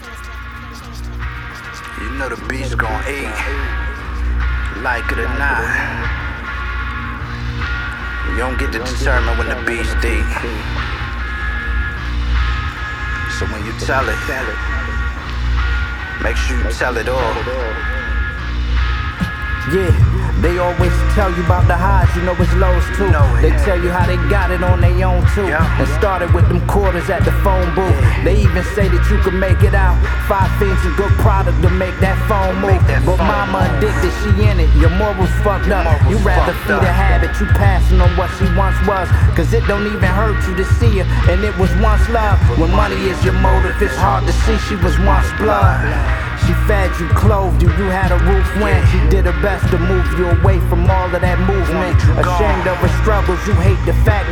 You know the beat's gon' eat, like it or not. You don't get to determine when the beat's deep. So when you tell it, make sure you tell it all. Yeah, they always tell you about the highs, you know it's lows too. They tell you how they got it on their own too. And started with them quarters at the phone booth. They even say that you can make it out. 5 things a good product to make that phone move. But mama addicted, she in it, your morals fucked up. You rather feed a habit, you passing on what she once was. Cause it don't even hurt you to see her, and it was once love. When money is your motive, it's hard to see she was once blood. She fed you, clothed you, you had a roof when she did her best to move you away from all of that movement. Ashamed of her struggles, you hate the fact